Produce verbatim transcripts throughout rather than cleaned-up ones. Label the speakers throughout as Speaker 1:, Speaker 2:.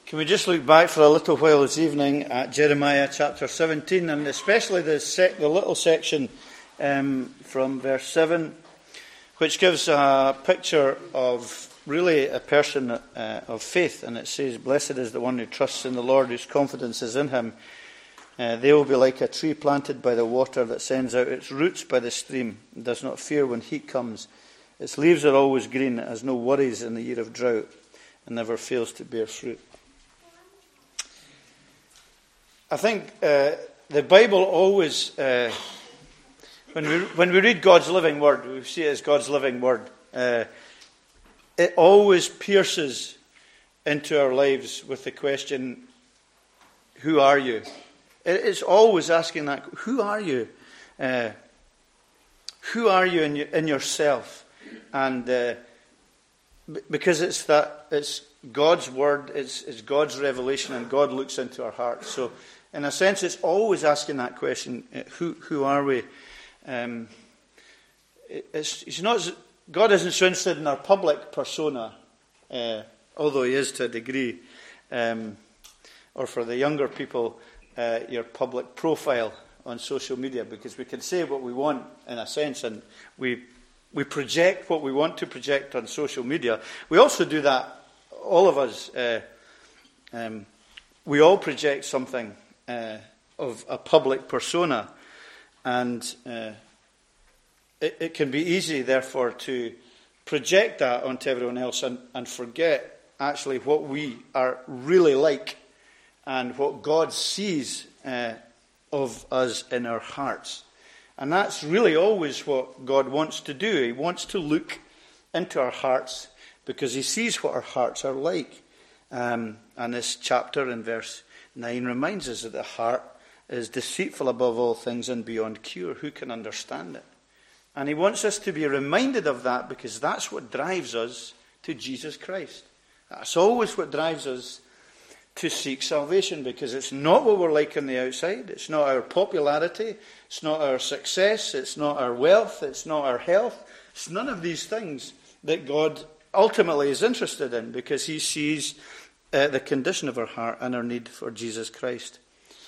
Speaker 1: Can we just look back for a little while this evening at Jeremiah chapter seventeen, and especially the, sec- the little section um, from verse seven, which gives a picture of really a person uh, of faith. And it says, "Blessed is the one who trusts in the Lord, whose confidence is in him. Uh, they will be like a tree planted by the water that sends out its roots by the stream, and does not fear when heat comes. Its leaves are always green, it has no worries in the year of drought, and never fails to bear fruit." I think uh, the Bible always, uh, when we when we read God's living word, we see it as God's living word. Uh, it always pierces into our lives with the question, "Who are you?" It, it's always asking that, "Who are you? Uh, who are you in, your, in yourself?" And uh, b- because it's that it's God's word, it's, it's God's revelation, and God looks into our hearts. So, in a sense, it's always asking that question: Who who are we? Um, it's, it's not. God isn't so interested in our public persona, uh, although He is to a degree, um, or for the younger people, uh, your public profile on social media, because we can say what we want in a sense, and we we project what we want to project on social media. We also do that. All of us, uh, um, we all project something Uh, of a public persona, and uh, it, it can be easy, therefore, to project that onto everyone else and, and forget actually what we are really like and what God sees uh, of us in our hearts. And that's really always what God wants to do. He wants to look into our hearts because He sees what our hearts are like. Um, and this chapter in verse nine reminds us that the heart is deceitful above all things and beyond cure. Who can understand it? And He wants us to be reminded of that, because that's what drives us to Jesus Christ. That's always what drives us to seek salvation, because it's not what we're like on the outside. It's not our popularity. It's not our success. It's not our wealth. It's not our health. It's none of these things that God ultimately is interested in, because He sees Uh, the condition of our heart and our need for Jesus Christ.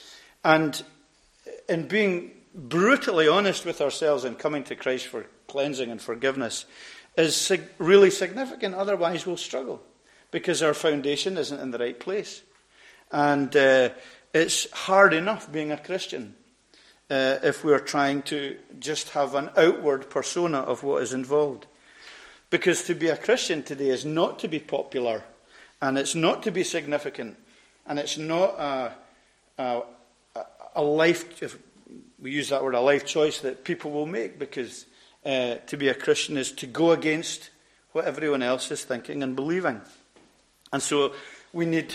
Speaker 1: And in being brutally honest with ourselves and coming to Christ for cleansing and forgiveness is sig- really significant. Otherwise we'll struggle, because our foundation isn't in the right place. And uh, it's hard enough being a Christian uh, if we're trying to just have an outward persona of what is involved. Because to be a Christian today is not to be popular, and it's not to be significant, and it's not a, a, a life, if we use that word, a life choice that people will make, because uh, to be a Christian is to go against what everyone else is thinking and believing. And so we need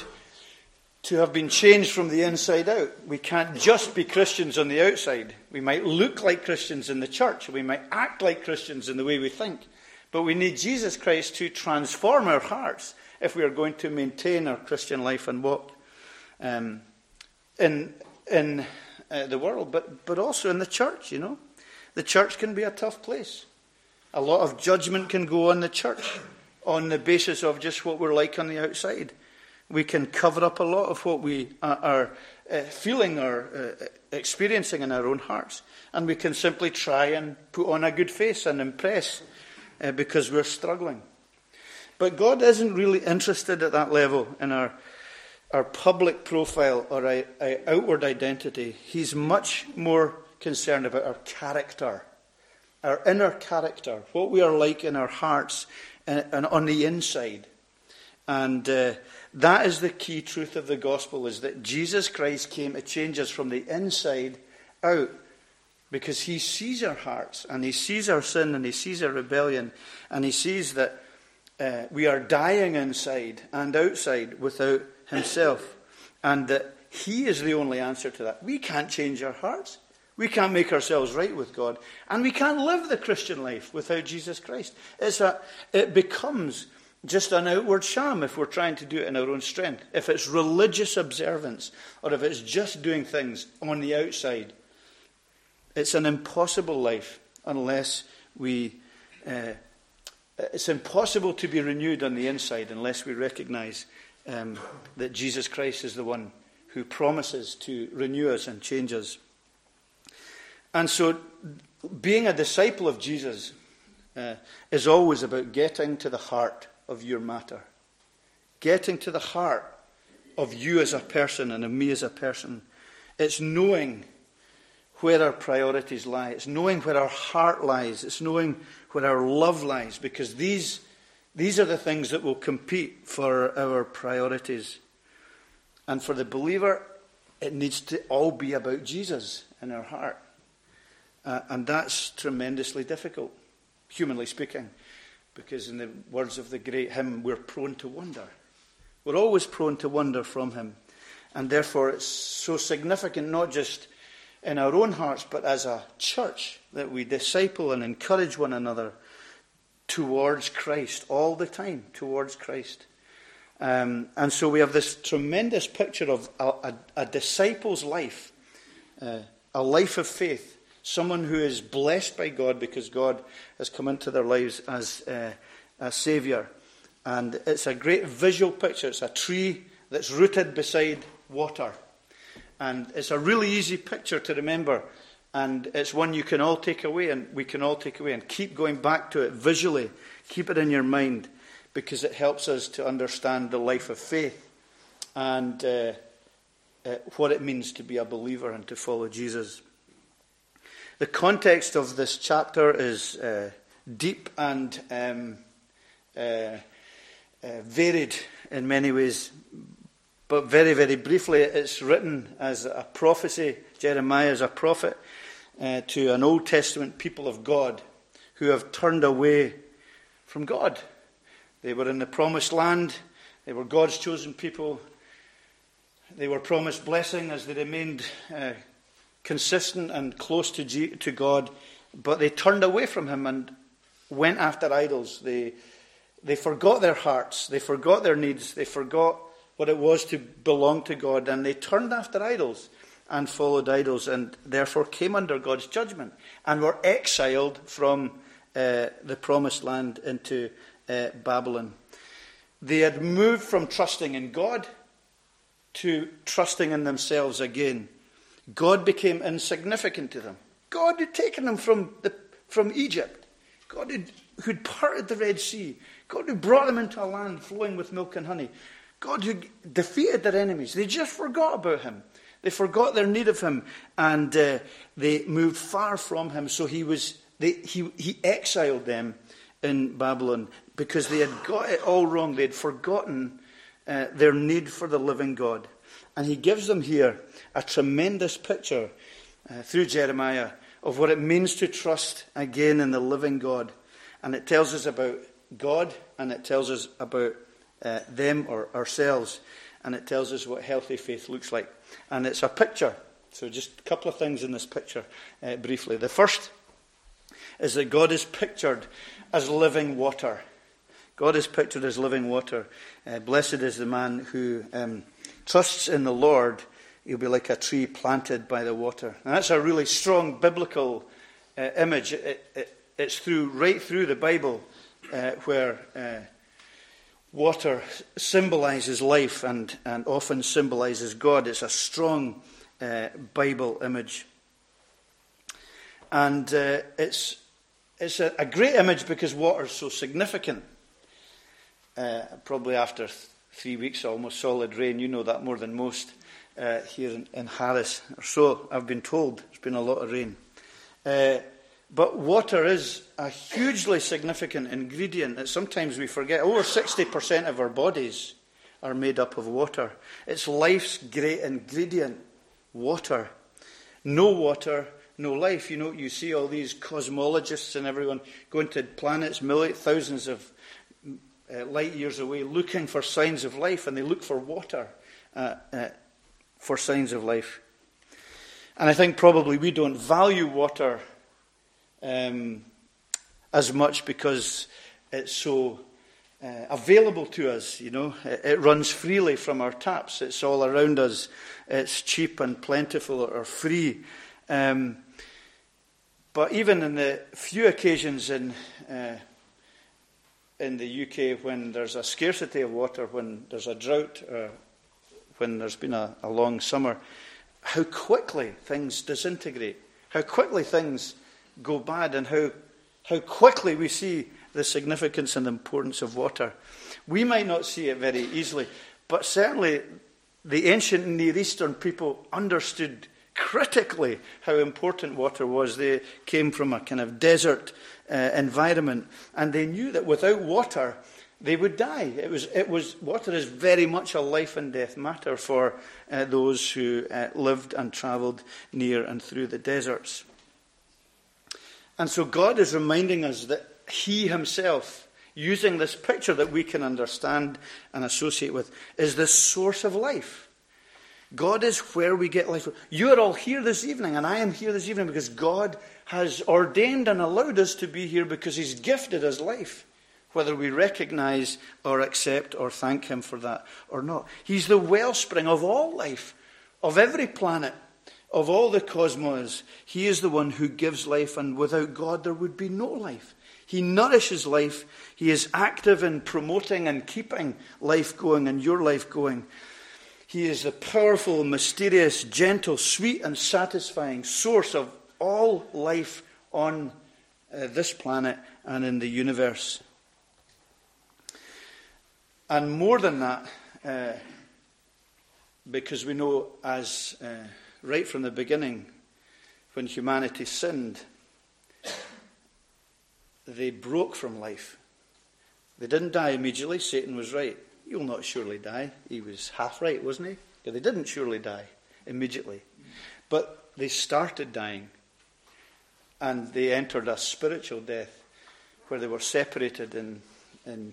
Speaker 1: to have been changed from the inside out. We can't just be Christians on the outside. We might look like Christians in the church, we might act like Christians in the way we think, but we need Jesus Christ to transform our hearts if we are going to maintain our Christian life and walk um, in in uh, the world, but but also in the church. You know, the church can be a tough place. A lot of judgment can go on the church on the basis of just what we're like on the outside. We can cover up a lot of what we are uh, feeling or uh, experiencing in our own hearts, and we can simply try and put on a good face and impress uh, because we're struggling. But God isn't really interested at that level in our our public profile or our, our outward identity. He's much more concerned about our character, our inner character, what we are like in our hearts and, and on the inside. And uh, that is the key truth of the gospel, is that Jesus Christ came to change us from the inside out, because He sees our hearts, and He sees our sin, and He sees our rebellion, and He sees that Uh, we are dying inside and outside without Himself, and that He is the only answer to that. We can't change our hearts. We can't make ourselves right with God, and we can't live the Christian life without Jesus Christ. It's a, it becomes just an outward sham if we're trying to do it in our own strength. If it's religious observance, or if it's just doing things on the outside, it's an impossible life unless we uh, It's impossible to be renewed on the inside unless we recognize um, that Jesus Christ is the one who promises to renew us and change us. And so being a disciple of Jesus uh, is always about getting to the heart of your matter. Getting to the heart of you as a person and of me as a person. It's knowing where our priorities lie. It's knowing where our heart lies. It's knowing where our love lies. Because these, these are the things that will compete for our priorities. And for the believer, it needs to all be about Jesus in our heart. Uh, and that's tremendously difficult, humanly speaking. Because in the words of the great hymn, we're prone to wander. We're always prone to wander from him. And therefore it's so significant, not just in our own hearts, but as a church, that we disciple and encourage one another towards Christ all the time, towards Christ. Um, and so we have this tremendous picture of a, a, a disciple's life, uh, a life of faith, someone who is blessed by God because God has come into their lives as uh, a Saviour. And it's a great visual picture. It's a tree that's rooted beside water. And it's a really easy picture to remember. And it's one you can all take away, and we can all take away, and keep going back to it visually. Keep it in your mind, because it helps us to understand the life of faith and uh, uh, what it means to be a believer and to follow Jesus. The context of this chapter is uh, deep and um, uh, uh, varied in many ways. But very, very briefly, it's written as a prophecy. Jeremiah is a prophet uh, to an Old Testament people of God who have turned away from God. They were in the promised land. They were God's chosen people. They were promised blessing as they remained uh, consistent and close to, G- to God. But they turned away from him and went after idols. They, they forgot their hearts. They forgot their needs. They forgot what it was to belong to God, and they turned after idols and followed idols, and therefore came under God's judgment and were exiled from uh, the promised land into uh, Babylon. They had moved from trusting in God to trusting in themselves again. God became insignificant to them. God had taken them from the, from Egypt. God had, who'd parted the Red Sea. God who brought them into a land flowing with milk and honey. God who defeated their enemies. They just forgot about him. They forgot their need of him, and uh, they moved far from him. So he was they, he he exiled them in Babylon because they had got it all wrong. They had forgotten uh, their need for the living God. And he gives them here a tremendous picture uh, through Jeremiah of what it means to trust again in the living God. And it tells us about God, and it tells us about Uh, them or ourselves, and it tells us what healthy faith looks like. And it's a picture. So just a couple of things in this picture uh, briefly. The first is that God is pictured as living water. God is pictured as living water. Uh, blessed is the man who um, trusts in the Lord. He'll be like a tree planted by the water. And that's a really strong biblical uh, image. It, it, it's through right through the Bible uh, where Uh, Water symbolizes life and, and often symbolizes God. It's a strong uh, Bible image. And uh, it's it's a, a great image because water is so significant. Uh, probably after th- three weeks of almost solid rain, you know that more than most uh, here in, in Harris. Or so I've been told. There's been a lot of rain. Uh, But water is a hugely significant ingredient that sometimes we forget. Over sixty percent of our bodies are made up of water. It's life's great ingredient, water. No water, no life. You know, you see all these cosmologists and everyone going to planets million, thousands of uh, light years away looking for signs of life, and they look for water uh, uh, for signs of life. And I think probably we don't value water Um, as much because it's so uh, available to us, you know. It, it runs freely from our taps. It's all around us. It's cheap and plentiful or free. Um, but even in the few occasions in uh, in the U K, when there's a scarcity of water, when there's a drought, uh, when there's been a, a long summer, how quickly things disintegrate, how quickly things go bad, and how how quickly we see the significance and the importance of water. We might not see it very easily, but certainly the ancient Near Eastern people understood critically how important water was. They came from a kind of desert uh, environment, and they knew that without water they would die. It was, it was water is very much a life and death matter for uh, those who uh, lived and travelled near and through the deserts. And so God is reminding us that He Himself, using this picture that we can understand and associate with, is the source of life. God is where we get life. You are all here this evening, and I am here this evening because God has ordained and allowed us to be here because He's gifted us life, whether we recognize or accept or thank Him for that or not. He's the wellspring of all life, of every planet, of all the cosmos. He is the one who gives life, and without God there would be no life. He nourishes life. He is active in promoting and keeping life going and your life going. He is the powerful, mysterious, gentle, sweet and satisfying source of all life on uh, this planet and in the universe. And more than that, uh, because we know as uh, right from the beginning, when humanity sinned, they broke from life. They didn't die immediately. Satan was right. You'll not surely die. He was half right, wasn't he? Yeah, they didn't surely die immediately. But they started dying. And they entered a spiritual death where they were separated in, in,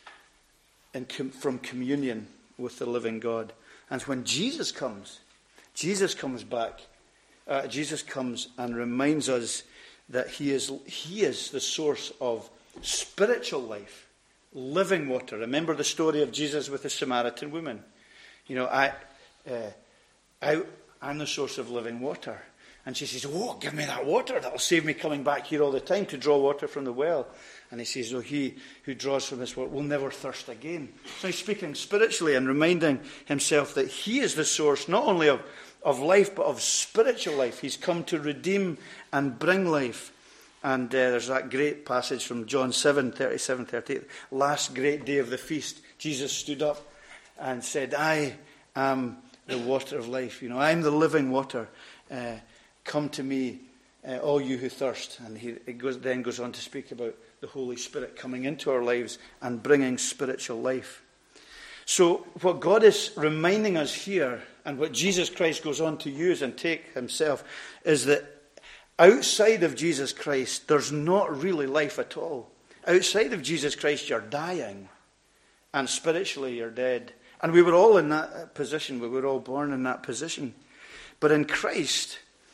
Speaker 1: in com- from communion with the living God. And when Jesus comes, Jesus comes back. Uh, Jesus comes and reminds us that he is, he is the source of spiritual life, living water. Remember the story of Jesus with the Samaritan woman. You know, I, uh, I, I'm the source of living water. And she says, oh, give me that water. That'll save me coming back here all the time to draw water from the well. And he says, oh, he who draws from this water will never thirst again. So he's speaking spiritually and reminding himself that he is the source not only of, of life, but of spiritual life. He's come to redeem and bring life. And uh, there's that great passage from John seven, thirty-seven, thirty-eight. Last great day of the feast, Jesus stood up and said, I am the water of life. You know, I'm the living water. Uh, come to me, uh, all you who thirst. And he it goes, then goes on to speak about the Holy Spirit coming into our lives and bringing spiritual life. So what God is reminding us here, and what Jesus Christ goes on to use and take himself, is that outside of Jesus Christ, there's not really life at all. Outside of Jesus Christ, you're dying. And spiritually, you're dead. And we were all in that position. We were all born in that position. But in Christ,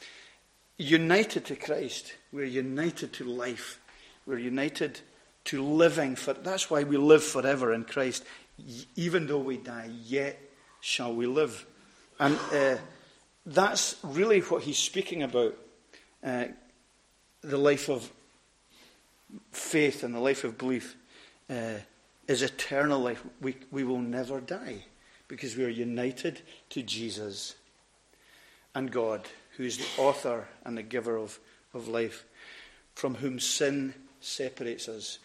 Speaker 1: united to Christ, we're united to life. We're united to living. For, that's why we live forever in Christ. Even though we die, yet shall we live. And uh, that's really what he's speaking about. Uh, the life of faith and the life of belief uh, is eternal life. We, we will never die because we are united to Jesus and God, who is the author and the giver of, of life, from whom sin separates us.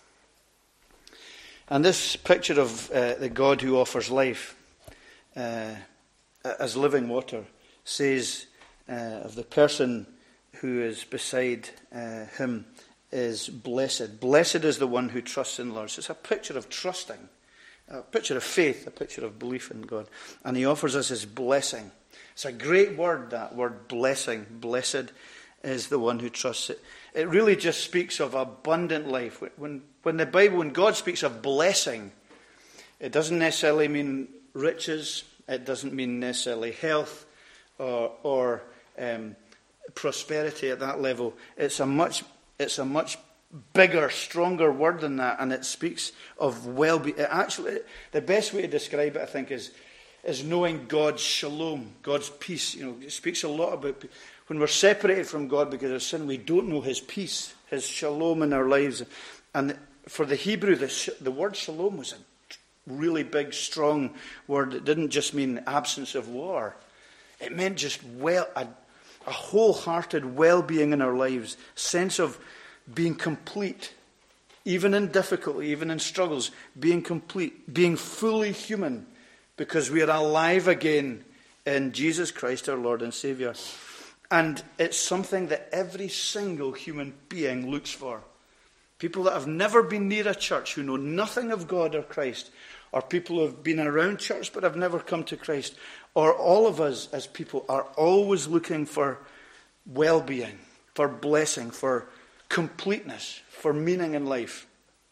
Speaker 1: And this picture of uh, the God who offers life uh, as living water says uh, of the person who is beside uh, him is blessed. Blessed is the one who trusts in the Lord. So it's a picture of trusting, a picture of faith, a picture of belief in God. And he offers us his blessing. It's a great word, that word blessing. Blessed is the one who trusts it. It really just speaks of abundant life. When, when the Bible, when God speaks of blessing, it doesn't necessarily mean riches. It doesn't mean necessarily health or, or um, prosperity at that level. It's a much, it's a much bigger, stronger word than that, and it speaks of well-being. Actually, the best way to describe it, I think, is is knowing God's shalom, God's peace. You know, it speaks a lot about when we're separated from God because of sin, we don't know his peace, his shalom in our lives. And for the Hebrew, the, sh- the word shalom was a really big, strong word. It didn't just mean absence of war. It meant just well, a, a wholehearted well-being in our lives, sense of being complete, even in difficulty, even in struggles, being complete, being fully human, because we are alive again in Jesus Christ, our Lord and Saviour. And it's something that every single human being looks for. People that have never been near a church, who know nothing of God or Christ, or people who have been around church but have never come to Christ, or all of us as people are always looking for well-being, for blessing, for completeness, for meaning in life.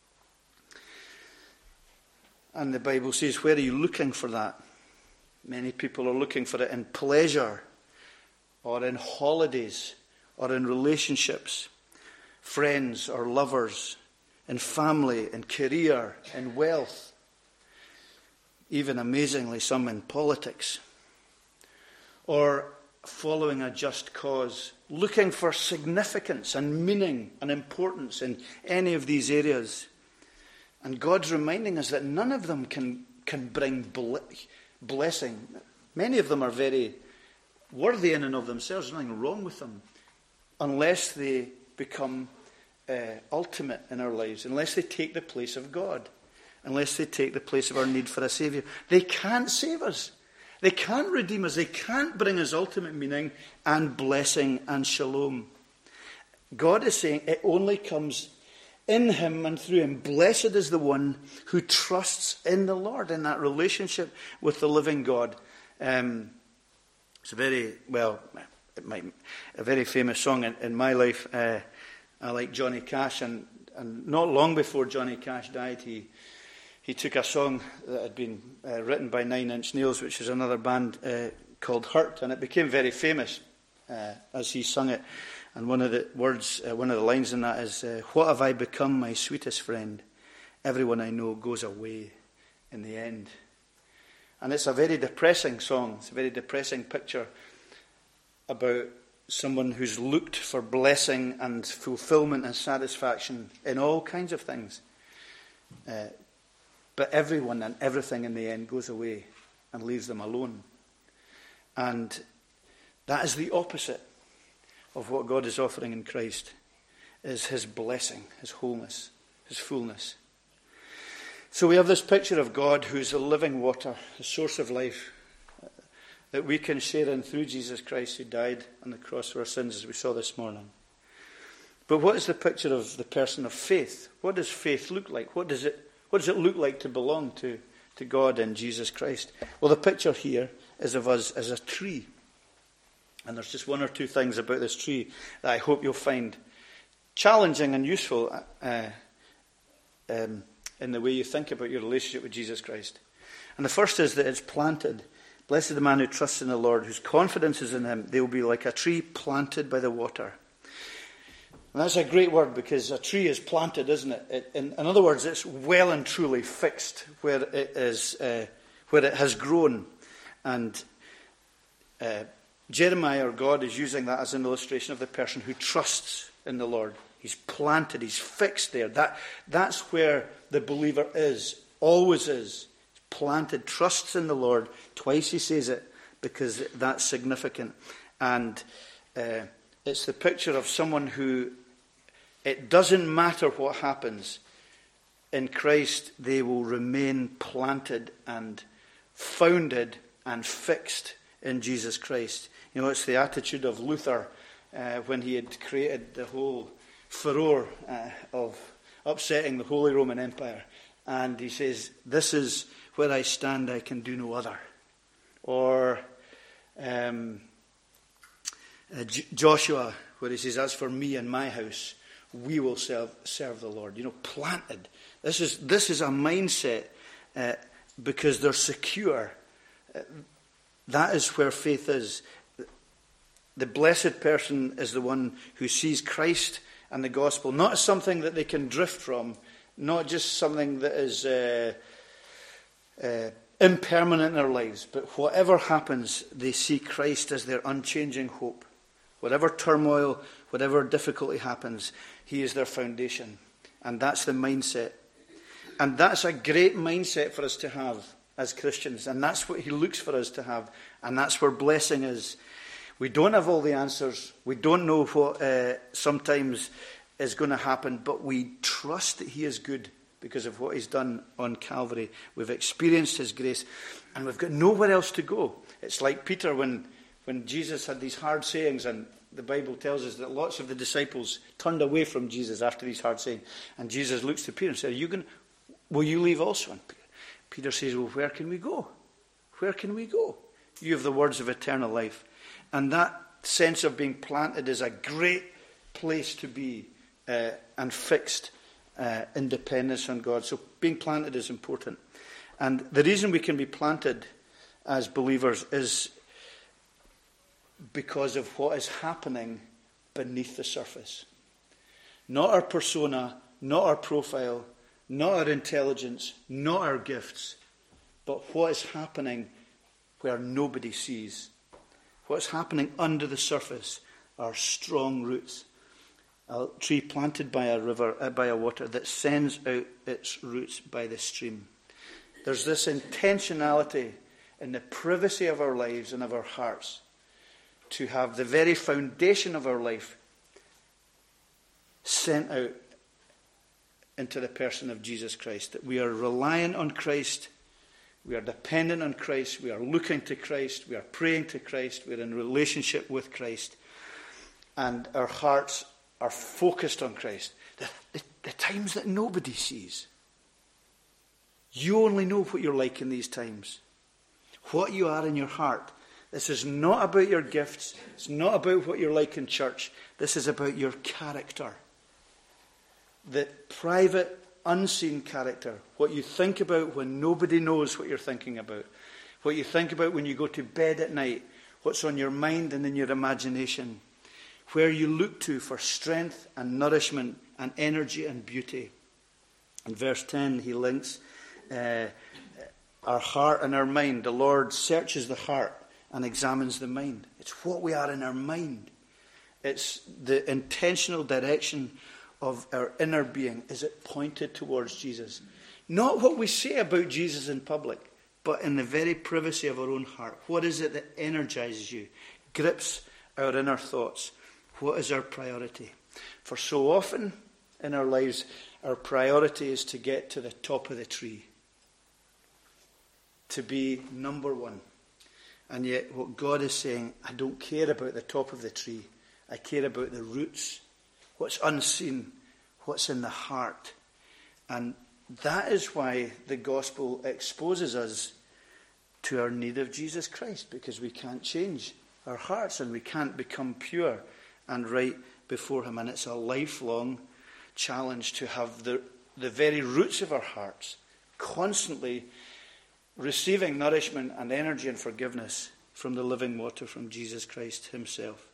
Speaker 1: And the Bible says, where are you looking for that? Many people are looking for it in pleasure, or in holidays, or in relationships, friends or lovers, in family, in career, in wealth, even amazingly some in politics, or following a just cause, looking for significance and meaning and importance in any of these areas. And God's reminding us that none of them can, can bring blessing. Many of them are very worthy in and of themselves. There's nothing wrong with them, unless they become uh, ultimate in our lives, unless they take the place of God, unless they take the place of our need for a Saviour. They can't save us. They can't redeem us. They can't bring us ultimate meaning and blessing and shalom. God is saying it only comes in him and through him. Blessed is the one who trusts in the Lord, in that relationship with the living God. Um, it's a very, well, it might, a very famous song in, in my life. Uh, I like Johnny Cash, and, and not long before Johnny Cash died, he he took a song that had been uh, written by Nine Inch Nails, which is another band, uh, called Hurt, and it became very famous uh, as he sung it. And one of the words, uh, one of the lines in that is, uh, "What have I become, my sweetest friend? Everyone I know goes away in the end." And it's a very depressing song. It's a very depressing picture about someone who's looked for blessing and fulfillment and satisfaction in all kinds of things. Uh, but everyone and everything in the end goes away and leaves them alone. And that is the opposite of what God is offering in Christ, is his blessing, his wholeness, his fullness. So we have this picture of God who's the living water, the source of life, that we can share in through Jesus Christ, who died on the cross for our sins, as we saw this morning. But what is the picture of the person of faith? What does faith look like? What does it, what does it look like to belong to, to God in Jesus Christ? Well, the picture here is of us as a tree. And there's just one or two things about this tree that I hope you'll find challenging and useful uh, um, in the way you think about your relationship with Jesus Christ. And the first is that it's planted. Blessed is the man who trusts in the Lord, whose confidence is in him. They will be like a tree planted by the water. And that's a great word, because a tree is planted, isn't it? it in, in other words, it's well and truly fixed where it is, uh, where it has grown. And uh, Jeremiah, or God, is using that as an illustration of the person who trusts in the Lord. He's planted, he's fixed there. That, that's where the believer is, always is. Planted, trusts in the Lord. Twice he says it, because that's significant. And uh, it's the picture of someone who, it doesn't matter what happens, in Christ they will remain planted and founded and fixed in Jesus Christ. You know, it's the attitude of Luther uh, when he had created the whole furore uh, of upsetting the Holy Roman Empire. And he says, "This is where I stand, I can do no other." Or um, uh, J- Joshua, where he says, "As for me and my house, we will serve, serve the Lord." You know, planted. This is this is a mindset uh, because they're secure. Uh, that is where faith is. The blessed person is the one who sees Christ and the gospel not as something that they can drift from, not just something that is uh, uh, impermanent in their lives, but whatever happens, they see Christ as their unchanging hope. Whatever turmoil, whatever difficulty happens, he is their foundation. And that's the mindset. And that's a great mindset for us to have as Christians. And that's what he looks for us to have. And that's where blessing is. We don't have all the answers. We don't know what uh, sometimes is going to happen. But we trust that he is good because of what he's done on Calvary. We've experienced his grace. And we've got nowhere else to go. It's like Peter when, when Jesus had these hard sayings, and the Bible tells us that lots of the disciples turned away from Jesus after these hard sayings. And Jesus looks to Peter and said, Are you going, will you leave also? And Peter says, well, where can we go? Where can we go? You have the words of eternal life. And that sense of being planted is a great place to be uh, and fixed uh, independence on God. So being planted is important. And the reason we can be planted as believers is because of what is happening beneath the surface. Not our persona, not our profile, not our intelligence, not our gifts, but what is happening where nobody sees. What's happening under the surface are strong roots. A tree planted by a river, uh, by a water that sends out its roots by the stream. There's this intentionality in the privacy of our lives and of our hearts to have the very foundation of our life sent out into the person of Jesus Christ. That we are reliant on Christ, we are dependent on Christ, we are looking to Christ, we are praying to Christ, we are in relationship with Christ, and our hearts are focused on Christ. The, the, the times that nobody sees. You only know what you're like in these times. What you are in your heart. This is not about your gifts. It's not about what you're like in church. This is about your character. The private, unseen character. What you think about when nobody knows what you're thinking about. What you think about when you go to bed at night. What's on your mind and in your imagination. Where you look to for strength and nourishment and energy and beauty. In verse ten, he links uh, our heart and our mind. The Lord searches the heart and examines the mind. It's what we are in our mind. It's the intentional direction of our inner being. Is it pointed towards Jesus? Not what we say about Jesus in public, but in the very privacy of our own heart. What is it that energizes you, grips our inner thoughts? What is our priority? For so often in our lives, our priority is to get to the top of the tree. To be number one. And yet what God is saying, I don't care about the top of the tree. I care about the roots. What's unseen. What's in the heart. And that is why the gospel exposes us to our need of Jesus Christ. Because we can't change our hearts and we can't become pure and right before him. And it's a lifelong challenge to have the, the very roots of our hearts constantly receiving nourishment and energy and forgiveness from the living water from Jesus Christ himself.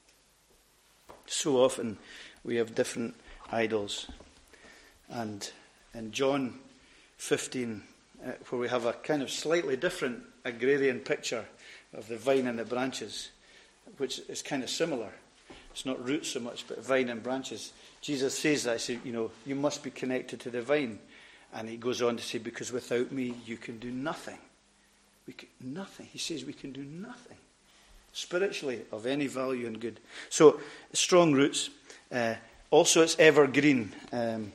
Speaker 1: So often we have different idols. And in John fifteen, uh, where we have a kind of slightly different agrarian picture of the vine and the branches, which is kind of similar. It's not roots so much, but vine and branches. Jesus says that. He says, you know, you must be connected to the vine. And he goes on to say, because without me, you can do nothing. We can, nothing. He says we can do nothing. Spiritually, of any value and good. So, strong roots. Uh, also, it's evergreen. Um,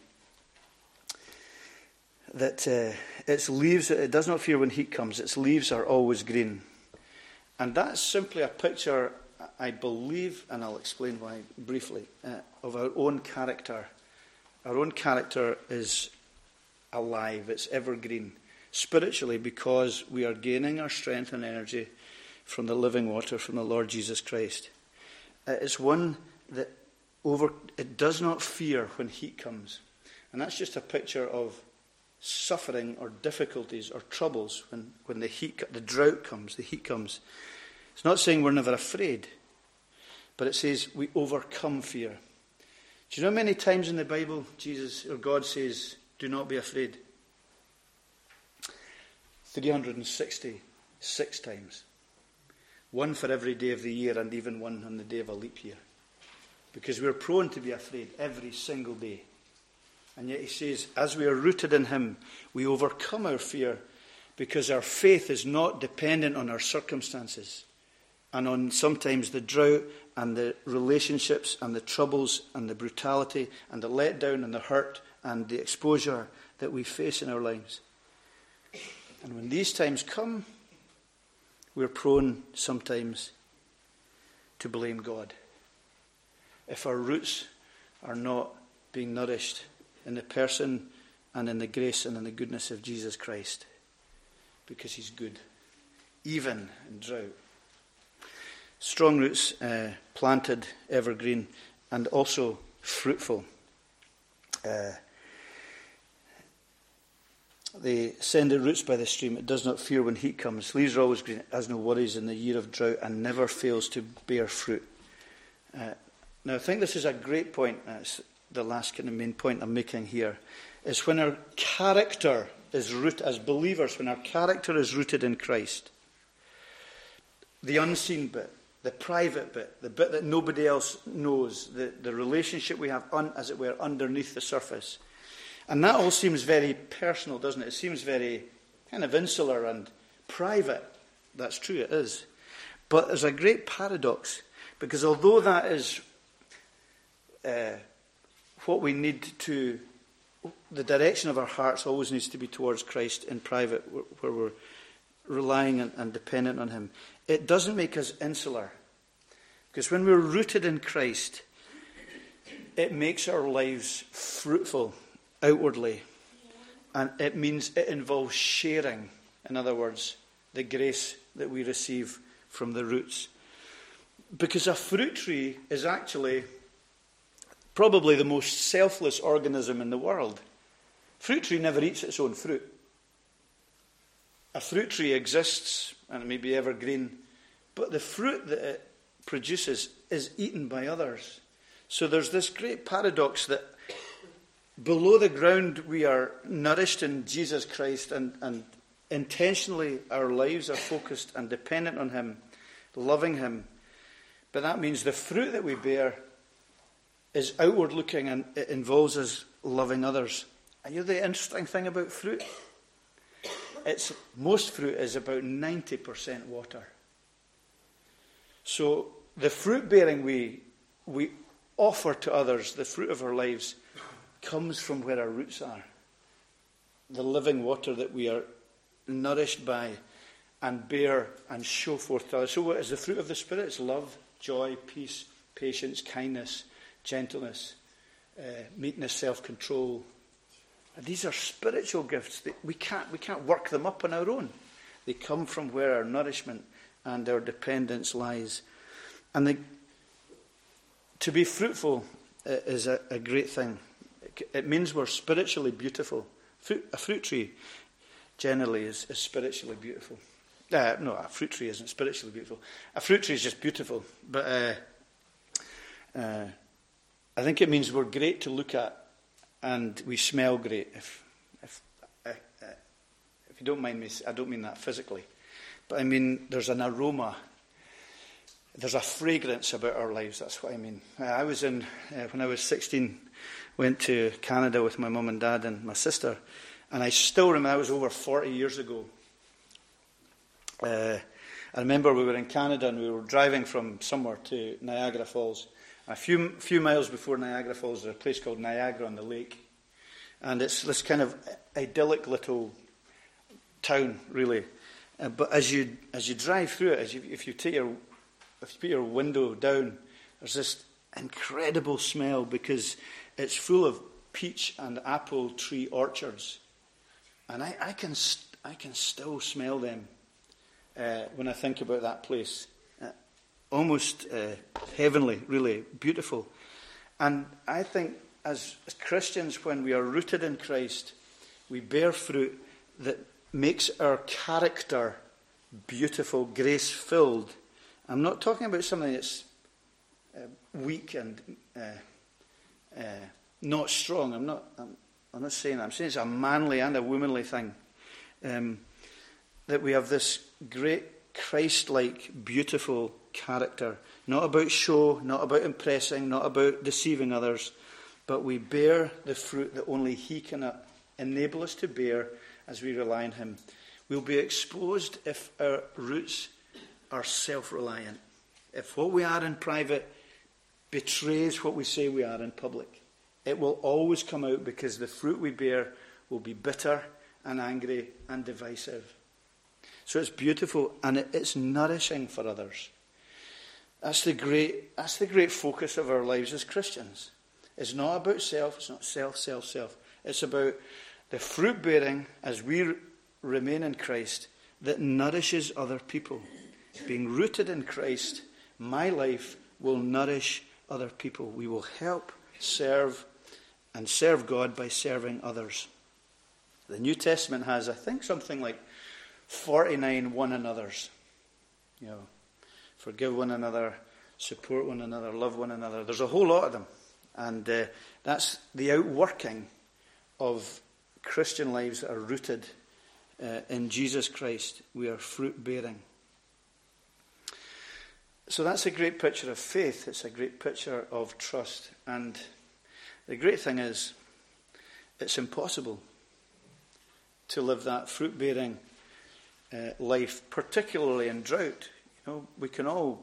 Speaker 1: that uh, its leaves, it does not fear when heat comes. Its leaves are always green. And that's simply a picture, I believe, and I'll explain why briefly, uh, of our own character. Our own character is alive, it's evergreen, spiritually, because we are gaining our strength and energy from the living water, from the Lord Jesus Christ. Uh, it's one that over, it does not fear when heat comes. And that's just a picture of suffering or difficulties or troubles when, when the heat, the drought comes, the heat comes. It's not saying we're never afraid, but it says we overcome fear. Do you know how many times in the Bible Jesus or God says, do not be afraid? three hundred sixty-six times. One for every day of the year and even one on the day of a leap year. Because we're prone to be afraid every single day. And yet he says, as we are rooted in him, we overcome our fear because our faith is not dependent on our circumstances and on sometimes the drought and the relationships and the troubles and the brutality and the letdown and the hurt and the exposure that we face in our lives. And when these times come, we're prone sometimes to blame God if our roots are not being nourished in the person and in the grace and in the goodness of Jesus Christ, because he's good, even in drought. Strong roots, uh, planted, evergreen, and also fruitful. Uh, they send their roots by the stream. It does not fear when heat comes. Leaves are always green. It has no worries in the year of drought and never fails to bear fruit. Uh, now, I think this is a great point. That's the last kind of main point I'm making here. Is when our character is rooted, as believers, when our character is rooted in Christ, the unseen bit, the private bit, the bit that nobody else knows, the, the relationship we have, un, as it were, underneath the surface. And that all seems very personal, doesn't it? It seems very kind of insular and private. That's true, it is. But there's a great paradox, because although that is uh, what we need to, the direction of our hearts always needs to be towards Christ in private, where we're relying and dependent on him. It doesn't make us insular. Because when we're rooted in Christ, it makes our lives fruitful outwardly. And it means it involves sharing, in other words, the grace that we receive from the roots. Because a fruit tree is actually probably the most selfless organism in the world. Fruit tree never eats its own fruit. A fruit tree exists, and it may be evergreen, but the fruit that it produces is eaten by others. So there's this great paradox that below the ground we are nourished in Jesus Christ, and, and intentionally our lives are focused and dependent on him, loving him. But that means the fruit that we bear is outward looking, and it involves us loving others. And you know the interesting thing about fruit? It's, most fruit is about ninety percent water. So the fruit bearing we, we offer to others, the fruit of our lives, comes from where our roots are. The living water that we are nourished by and bear and show forth to others. So what is the fruit of the Spirit? It's love, joy, peace, patience, kindness, gentleness, uh, meekness, self-control. And these are spiritual gifts. That we can't, we can't work them up on our own. They come from where our nourishment and our dependence lies. And the, to be fruitful is a, a great thing. It, it means we're spiritually beautiful. Fruit, a fruit tree generally is, is spiritually beautiful. Uh, no, a fruit tree isn't spiritually beautiful. A fruit tree is just beautiful. But uh, uh, I think it means we're great to look at, and we smell great. If, if, uh, uh, if you don't mind me, I don't mean that physically. But I mean there's an aroma. There's a fragrance about our lives. That's what I mean. Uh, I was in, uh, when I was sixteen, went to Canada with my mum and dad and my sister. And I still remember, that was over forty years ago. Uh, I remember we were in Canada and we were driving from somewhere to Niagara Falls. A few few miles before Niagara Falls, there's a place called Niagara on the Lake. And it's this kind of idyllic little town, really. Uh, but as you as you drive through it, as you, if you take your if you put your window down, there's this incredible smell because it's full of peach and apple tree orchards, and I, I can st- I can still smell them uh, when I think about that place. Uh, almost uh, heavenly, really beautiful. And I think as, as Christians, when we are rooted in Christ, we bear fruit that makes our character beautiful, grace-filled. I'm not talking about something that's uh, weak and uh, uh, not strong. I'm not. I'm, I'm not saying that. I'm saying it's a manly and a womanly thing. Um, that we have this great Christ-like, beautiful character, not about show, not about impressing, not about deceiving others, but we bear the fruit that only he can enable us to bear as we rely on him. We'll be exposed if our roots are self-reliant. If what we are in private betrays what we say we are in public, it will always come out, because the fruit we bear will be bitter and angry and divisive. So it's beautiful, and it, it's nourishing for others. That's the great, that's the great focus of our lives as Christians. It's not about self, it's not self, self, self. It's about the fruit bearing as we r- remain in Christ that nourishes other people. Being rooted in Christ, my life will nourish other people. We will help, serve, and serve God by serving others. The New Testament has, I think, something like forty-nine one another's. You know, forgive one another, support one another, love one another. There's a whole lot of them. And uh, that's the outworking of Christian lives that are rooted uh, in Jesus Christ. We are fruit bearing. So that's a great picture of faith. It's a great picture of trust. And the great thing is, it's impossible to live that fruit-bearing uh, life, particularly in drought. You know, we can all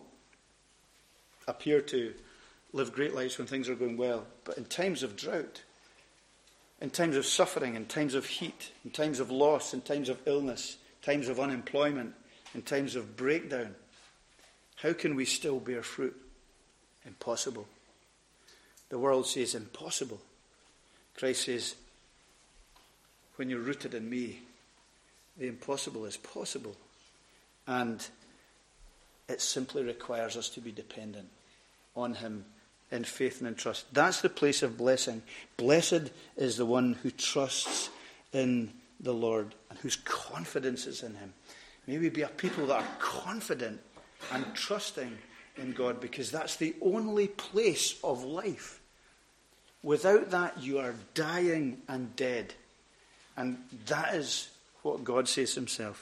Speaker 1: appear to live great lives when things are going well, but in times of drought, in times of suffering, in times of heat, in times of loss, in times of illness, times of unemployment, in times of breakdown, how can we still bear fruit? Impossible. The world says impossible. Christ says, when you're rooted in me, the impossible is possible. And it simply requires us to be dependent on him in faith and in trust. That's the place of blessing. Blessed is the one who trusts in the Lord and whose confidence is in him. May we be a people that are confident and trusting in God, because that's the only place of life. Without that, you are dying and dead. And that is what God says himself.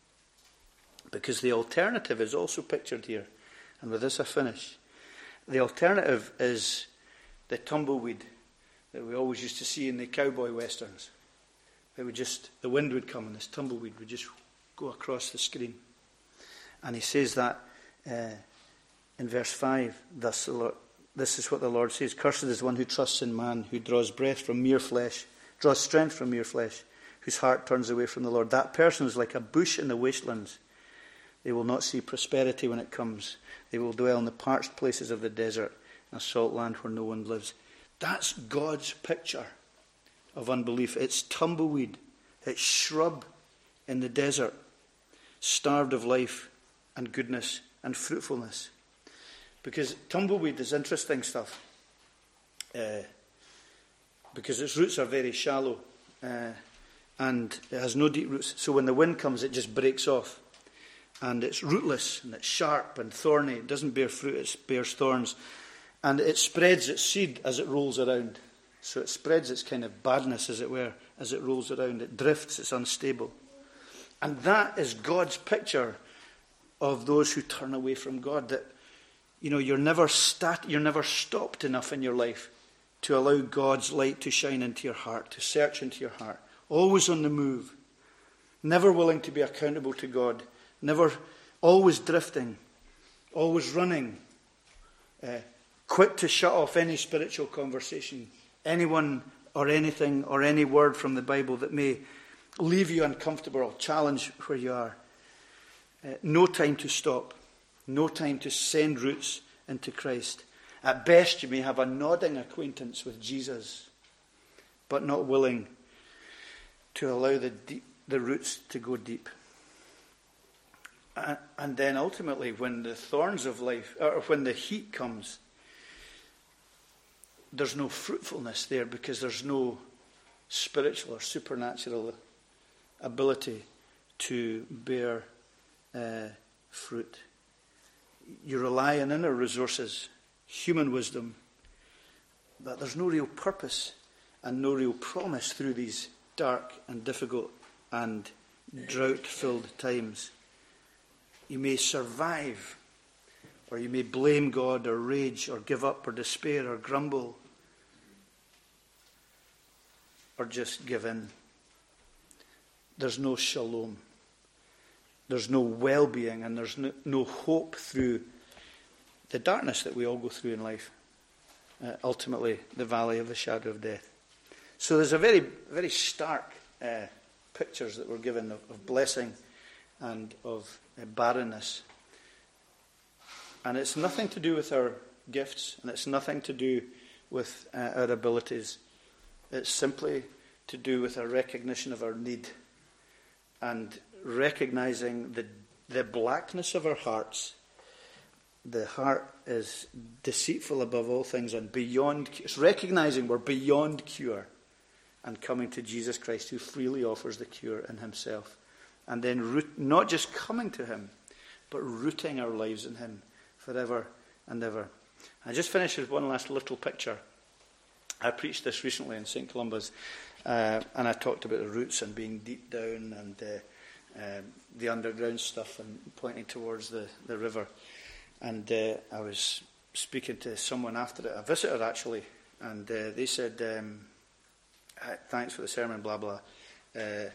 Speaker 1: Because the alternative is also pictured here. And with this I finish. The alternative is the tumbleweed that we always used to see in the cowboy westerns. It would just, the wind would come and this tumbleweed would just go across the screen. And he says that uh, in verse five, Thus the Lord, this is what the Lord says, Cursed is one who trusts in man, who draws breath from mere flesh, draws strength from mere flesh, whose heart turns away from the Lord. That person is like a bush in the wastelands. They will not see prosperity when it comes. They will dwell in the parched places of the desert, in a salt land where no one lives. That's God's picture of unbelief. It's tumbleweed. It's shrub in the desert, starved of life and goodness and fruitfulness. Because tumbleweed is interesting stuff. Uh, because its roots are very shallow. Uh, and it has no deep roots. So when the wind comes, it just breaks off. And it's rootless, and it's sharp and thorny. It doesn't bear fruit, it bears thorns. And it spreads its seed as it rolls around. So it spreads its kind of badness, as it were, as it rolls around. It drifts, it's unstable. And that is God's picture of those who turn away from God. That, you know, you're never stat- you're never stopped enough in your life to allow God's light to shine into your heart, to search into your heart. Always on the move. Never willing to be accountable to God. Never, always drifting. Always running. Uh, quick to shut off any spiritual conversation. Anyone or anything or any word from the Bible that may leave you uncomfortable or challenge where you are. Uh, no time to stop. No time to send roots into Christ. At best, you may have a nodding acquaintance with Jesus, but not willing to allow the deep, the roots to go deep. And, and then ultimately, when the thorns of life, or when the heat comes, there's no fruitfulness there because there's no spiritual or supernatural ability to bear uh, fruit. You rely on inner resources, human wisdom, but there's no real purpose and no real promise through these dark and difficult and drought-filled times. You may survive, or you may blame God or rage or give up or despair or grumble. or just give in. There's no shalom. There's no well-being, and there's no, no hope through the darkness that we all go through in life. Uh, ultimately, the valley of the shadow of death. So there's a very, very stark uh, pictures that we're given of, of blessing and of uh, barrenness. And it's nothing to do with our gifts, and it's nothing to do with uh, our abilities. It's simply to do with a recognition of our need and recognizing the the blackness of our hearts. The heart is deceitful above all things and beyond. It's recognizing we're beyond cure, and coming to Jesus Christ, who freely offers the cure in himself, and then root, not just coming to him, but rooting our lives in him forever and ever. I just finished with one last little picture. I preached this recently in Saint Columba's, uh, and I talked about the roots and being deep down and uh, uh, the underground stuff and pointing towards the, the river. And uh, I was speaking to someone after it, a visitor actually, and uh, they said, um, thanks for the sermon, blah, blah. Uh,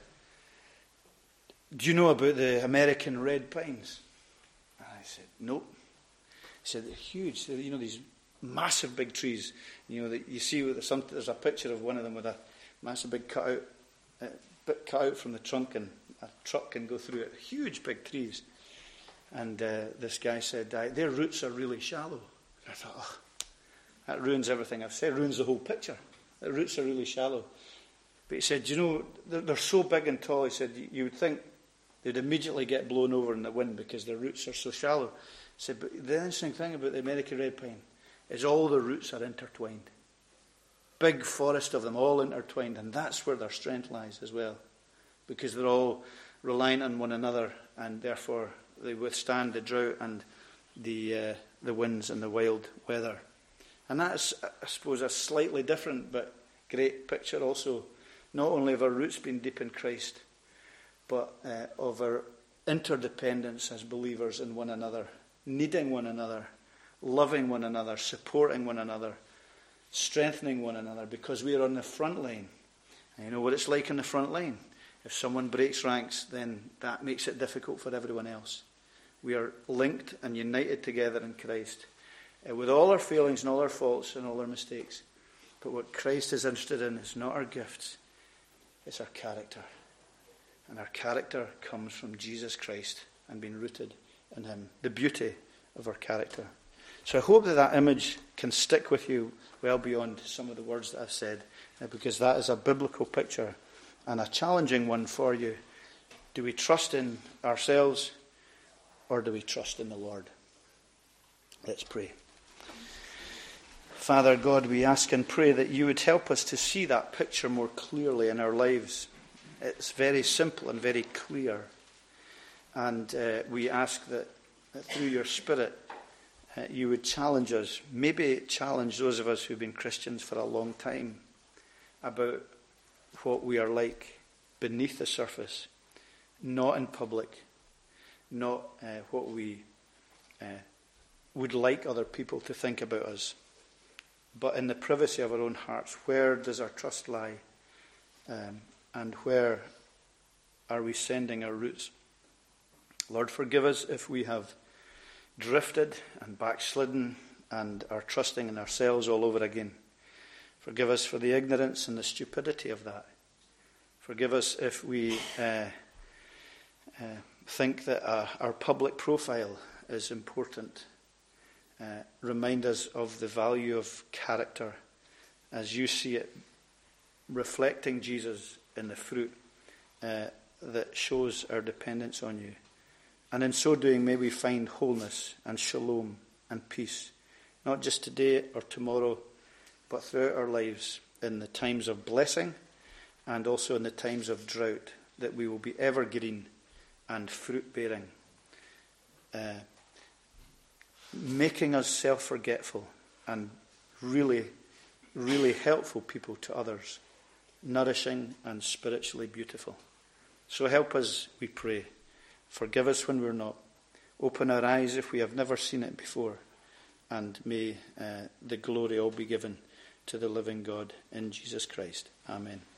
Speaker 1: do you know about the American red pines? And I said, nope. He said, they're huge. They're, you know, these massive big trees. You know, that you see with some, there's a picture of one of them with a massive big cutout, uh, bit cut out from the trunk, and a truck can go through it. Huge big trees. And uh, this guy said, their roots are really shallow. I thought, oh, that ruins everything I've said, ruins the whole picture. The roots are really shallow. But he said, you know, they're, they're so big and tall, he said, you, you would think they'd immediately get blown over in the wind because their roots are so shallow. He said, but the interesting thing about the American red pine is all the roots are intertwined. Big forest of them, all intertwined, and that's where their strength lies as well. Because they're all reliant on one another, and therefore they withstand the drought and the uh, the winds and the wild weather. And that's, I suppose, a slightly different but great picture also, not only of our roots being deep in Christ, but uh, of our interdependence as believers in one another, needing one another, loving one another, supporting one another, strengthening one another, because we are on the front line. And you know what it's like on the front line. If someone breaks ranks, then that makes it difficult for everyone else. We are linked and united together in Christ, uh, with all our failings and all our faults and all our mistakes. But what Christ is interested in is not our gifts, it's our character. And our character comes from Jesus Christ and being rooted in him. The beauty of our character. So I hope that that image can stick with you well beyond some of the words that I've said, uh, because that is a biblical picture and a challenging one for you. Do we trust in ourselves, or do we trust in the Lord? Let's pray. Father God, we ask and pray that you would help us to see that picture more clearly in our lives. It's very simple and very clear. And uh, we ask that, that through your Spirit, uh, you would challenge us, maybe challenge those of us who've been Christians for a long time, about what we are like beneath the surface, not in public, not uh, what we uh, would like other people to think about us, but in the privacy of our own hearts. Where does our trust lie? Um, and where are we sending our roots? Lord, forgive us if we have drifted and backslidden and are trusting in ourselves all over again. Forgive us for the ignorance and the stupidity of that. Forgive us if we uh, uh, think that uh, our public profile is important. Uh, remind us of the value of character as you see it, reflecting Jesus in the fruit uh, that shows our dependence on you. And in so doing, may we find wholeness and shalom and peace, not just today or tomorrow, but throughout our lives, in the times of blessing and also in the times of drought, that we will be evergreen and fruit-bearing, uh, making us self-forgetful and really, really helpful people to others, nourishing and spiritually beautiful. So help us, we pray. Forgive us when we're not. Open our eyes if we have never seen it before. And may uh, the glory all be given to the living God in Jesus Christ. Amen.